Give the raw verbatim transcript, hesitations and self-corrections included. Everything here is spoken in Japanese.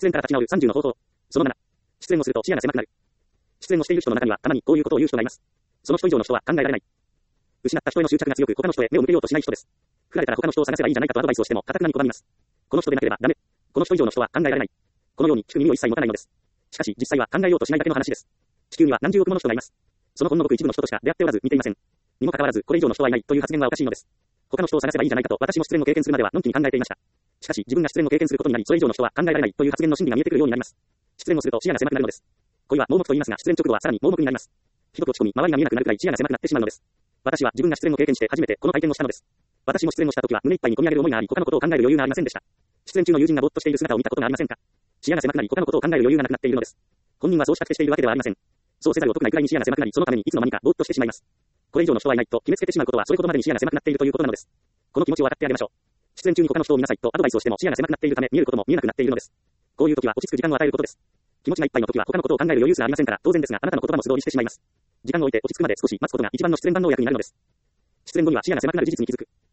演から立ち直るさんじゅうの方法。そのなな。出演をすると視野が狭くなる。出演をしている人の中にはたまにこういうことを言う人がいます。その人以上の人は考えられない。失った人への執着が強く他の人へ目を向けようとしない人です。振られたら他の人を探せばいいじゃないかとアドバイスをしても固くなに拒みます。この人でなければダメ。この人以上の人は考えられない。このように聞く耳を一切持たないのです。しかし実際は考えようとしないだけの話です。地球には何十億もの人がいます。そのほんのごく一部の人としか出会っておらず見ていません。にもかかわらずこれ以上の人はいないという発言はおかしいのです。他の人を探せばいいじゃないかと私も失恋を経験するまではのんきに考えていました。しかし自分が失恋を経験することになりそれ以上の人は考えられないという発言の真理が見えてくるようになります。失恋をすると視野が狭くなるのです。恋は盲目と言いますが失恋直後はさらに盲目になります。ひどく落ち込み周りが見えなくなるくらい視野が狭くなってしまうのです。私は自分が失恋を経験して初めてこの体験をしたのです。私も失恋をした時は胸いっぱいに込み上げる思いがあり他のことを考える余裕がありませんでした。失恋中の友人がぼーっとしている姿を見たことがありませんか。視野が狭くなり他のことを考える余裕がなくなっているのです。本人はそうしたくてしているわけではありません。そうせざるを得ないくらいに視野が狭くなりそのためにいつの間にかぼーっとしてしまいます。これ以上の人はいないと決めつけてしまうことはそれほどまでに視野が狭くなっているということなのです。この気持ちを分かってあげましょう。失恋中に他の人を見なさいとアドバイスをしても視野が狭くなっているため見えることも見えなくなっているのです。こういう時は落ち着く時間を与えることです。気持ちがいっぱいの時は他のことを考える余裕すらありませんから当然ですがあなたの言葉も素通りしてしまいます。時間を置いて落ち着くまで少し待つことが一番の失恋版のお役になるのです。失恋後には視野が狭くなる事実に気づく。